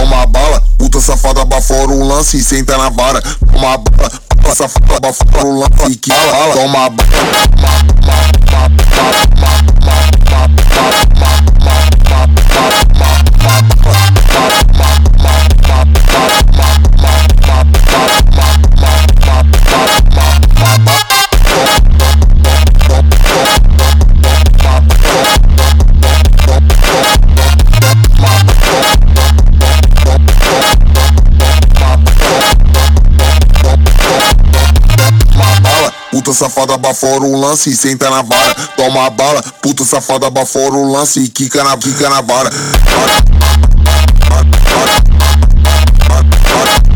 toma bala, puta safada bafora o lance e senta na vara. Toma bala, puta safada bafora o lance e que bala. Toma bala. Puta safada bafora o lance e senta na vara. Toma bala, puta safada bafora o lance e quica na vara.